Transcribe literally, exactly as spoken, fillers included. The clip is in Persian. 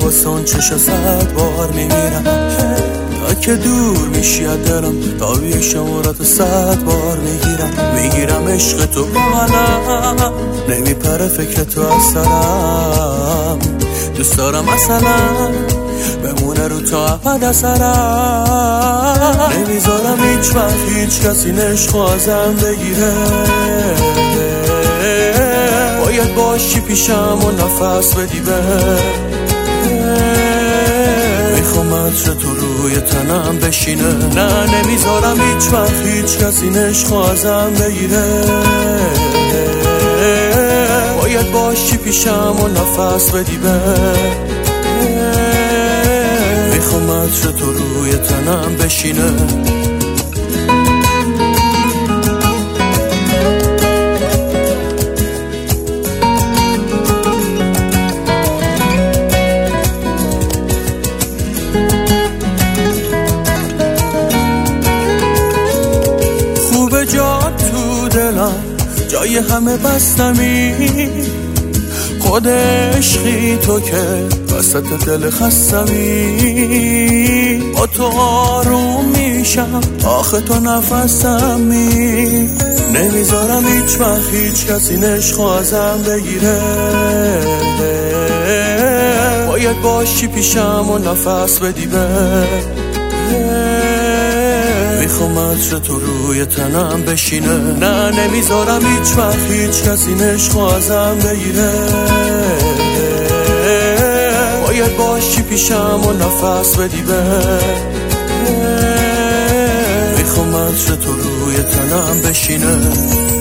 واسه اون چشا صد بار میمیرم، تا که دور میشی از دلم تابی شمارات صد بار میگیرم. میگیرم عشق تو با حالم، نمیپره فکر تو از سرم. دوست دارم اصلا بمونه رو تا ابد اثرم. نمیذارم هیچ وقت هیچ کسی عشق ازم بگیره. باید باشی پیشم و نفس بدی به. میخوام عطر تو روی تنم بشینه. نه نمیذارم هیچ وقت هیچ کسی عشق ازم بگیره. باید باشی پیشم و نفس بدی به. میخوام عطر تو روی تنم بشینه. خوبه جا تو دلم جای همه بستمی. خود عشقی تو که وسط دل خستمی. با تو آروم میشم آخه تو نفسمی. نمیذارم هیچ وقت هیچ کسی عشق ازم بگیره. باید باشی پیشم و نفس بدی به. میخوام عطر تو روی تنم بشینه. نه نمیذارم هیچ وقت هیچ کسی عشق ازم بگیره. باید باشی پیشم و نفس بدی به. میخوام عطر تو روی تنم بشینه.